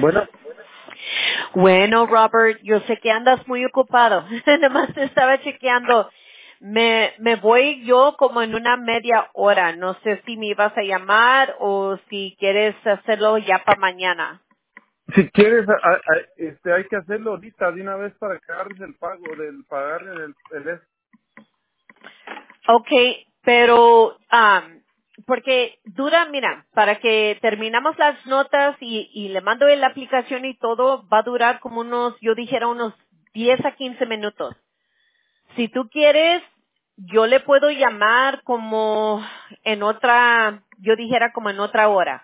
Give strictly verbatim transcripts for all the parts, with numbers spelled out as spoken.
Bueno, Bueno, Robert, yo sé que andas muy ocupado. Nada más te estaba chequeando. Me, me voy yo como en una media hora. No sé si me ibas a llamar o si quieres hacerlo ya para mañana. si quieres, a- a- este, hay que hacerlo ahorita de una vez para que agarres el pago del pagar el, el es- Okay, pero um, porque dura, mira, para que terminamos las notas y, y le mando la aplicación y todo, va a durar como unos, yo dijera unos diez a quince minutos. Si tú quieres, yo le puedo llamar como en otra, yo dijera como en otra hora.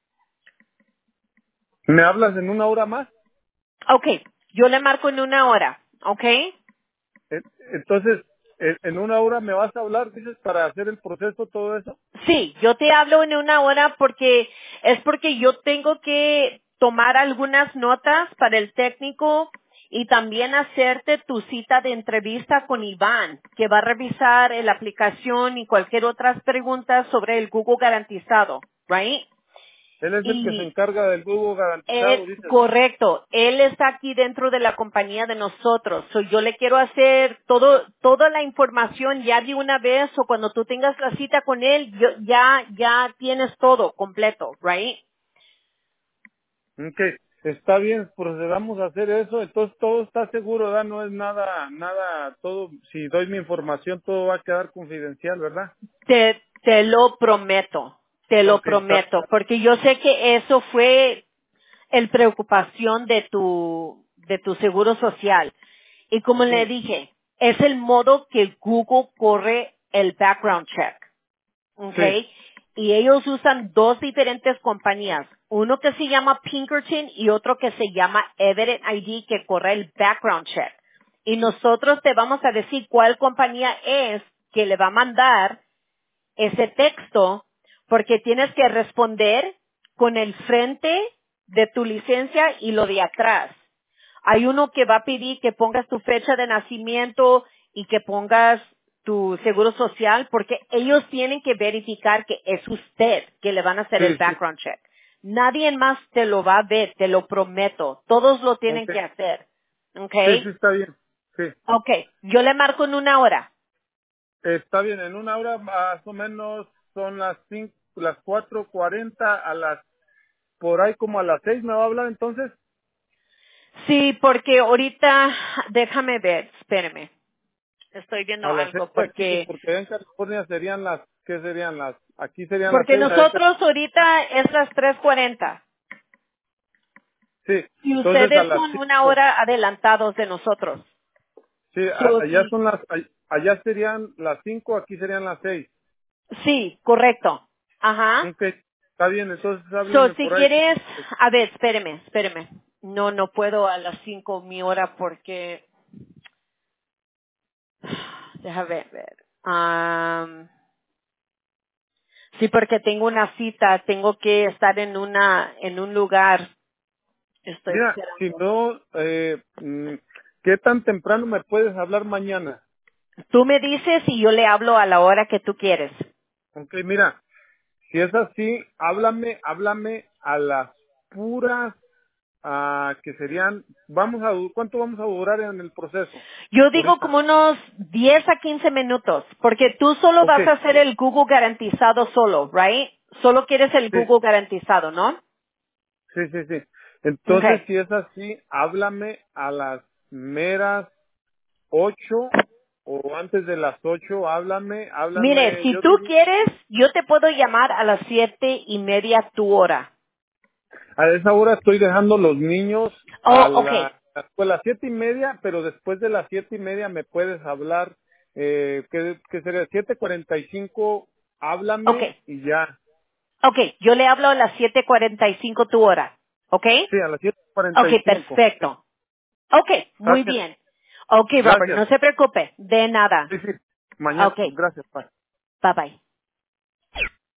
¿Me hablas en una hora más? Okay, yo le marco en una hora, okay? E- Entonces, en en una hora me vas a hablar, dices, para hacer el proceso, todo eso. Sí, yo te hablo en una hora porque es porque yo tengo que tomar algunas notas para el técnico y también hacerte tu cita de entrevista con Iván, que va a revisar la aplicación y cualquier otras preguntas sobre el Google garantizado, right? Él es el que se Y encarga del Google Eh, garantizado, dices. correcto. Él está aquí dentro de la compañía de nosotros. So, yo le quiero hacer todo, toda la información ya de una vez o cuando tú tengas la cita con él, yo, ya, ya tienes todo completo, right? Ok, está bien, procedamos a hacer eso, entonces todo está seguro, ¿verdad? No es nada, nada, todo, si doy mi información, todo va a quedar confidencial, ¿verdad? Te, te lo prometo. Te lo Ok, está, prometo. Porque yo sé que eso fue el preocupación de tu, de tu seguro social. Y como le sí, dije, es el modo que Google corre el background check. sí, Okay, y ellos usan dos diferentes compañías, uno que se llama Pinkerton y otro que se llama Evident I D que corre el background check. Y nosotros te vamos a decir cuál compañía es que le va a mandar ese texto porque tienes que responder con el frente de tu licencia y lo de atrás. Hay uno que va a pedir que pongas tu fecha de nacimiento y que pongas tu seguro social porque ellos tienen que verificar que es usted que le van a hacer el sí, sí, background check. Nadie más te lo va a ver, te lo prometo. Todos lo tienen ok, que hacer. ¿Ok? sí, sí, está bien, sí, Ok. Yo le marco en una hora. está bien, en una hora más o menos son las cinco, las cuatro cuarenta, a las, por ahí como a las seis me va a hablar entonces, Sí, porque ahorita, déjame ver, espéreme. Estoy viendo a las seis algo de aquí, porque, porque allá en California serían las, ¿qué serían las? Aquí serían las porque seis, a ese, nosotros ahorita es las tres cuarenta. sí, Y entonces a ustedes las son una cinco. hora adelantados de nosotros. Sí, a- So, allá sí, son las, a- allá serían las cinco, aquí serían las seis. sí, correcto. Ajá. Ok, está bien, entonces So, háblenme si por ahí. quieres, a ver, espéreme, espéreme. No, no puedo a las cinco mi hora porque, déjame ver. ver. Am, sí, porque tengo una cita, tengo que estar en una, en un lugar. Estoy Mira, si esperando. no, eh, mm, ¿qué tan temprano me puedes hablar mañana? Tú me dices y yo le hablo a la hora que tú quieres. Ok, mira, si es así, háblame, háblame a las puras, ah, que serían, vamos a, du- ¿cuánto vamos a durar en el proceso? Yo digo como Ahorita. unos diez a quince minutos, porque tú solo Ok, vas a hacer el Google garantizado solo, right? Solo quieres el sí, Google garantizado, ¿no? sí, sí, sí. Entonces, Okay. si es así, háblame a las meras ocho o antes de las ocho, háblame, Mire, háblame, si yo tú diría, quieres, yo te puedo llamar a las siete y media tu hora. a esa hora estoy dejando los niños a Oh, okay, la, pues las siete y media, pero después de las siete y media me puedes hablar, eh, que, que sería siete cuarenta y cinco, háblame okay, y ya. okay. Yo le hablo a las siete cuarenta y cinco tu hora, ¿okay? Sí, a las siete cuarenta y Okay, cinco. Sí, perfecto. Okay, está muy bien. bien. Okay, Robert, Gracias. no se preocupe, de nada. Sí, sí. Mañana, Okay, gracias, Paz. bye bye.